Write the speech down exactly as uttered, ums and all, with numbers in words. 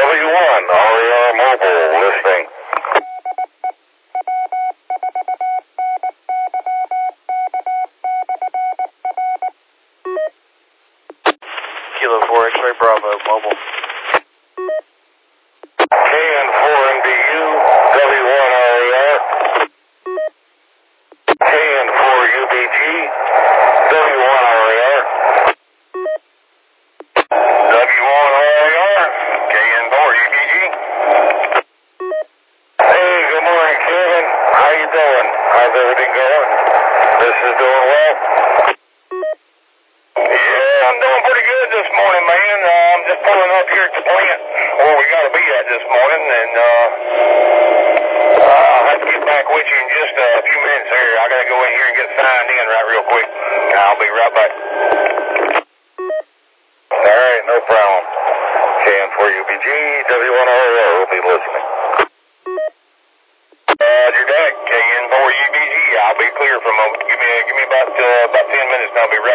W one, R E R Mobile, listening. Kilo four X-ray Bravo, mobile. K N four M D U, W one R E R. K N four U B G, W one R E R. W one R E R, K N four U B G. Hey, good morning, Kevin. How you doing? How's everything going? This is doing well. Yeah, I'm doing pretty good this morning, man. Uh, I'm just pulling up here at the plant where we got to be at this morning, and uh, uh, I'll have to get back with you in just a few minutes here. I got to go in here and get signed in right real quick. I'll be right back. All right, no problem. K N four U B G, W one R E R will be listening. Roger that, K N four U B G. I'll be clear for a moment. Give me, give me about, uh, about ten minutes and I'll be right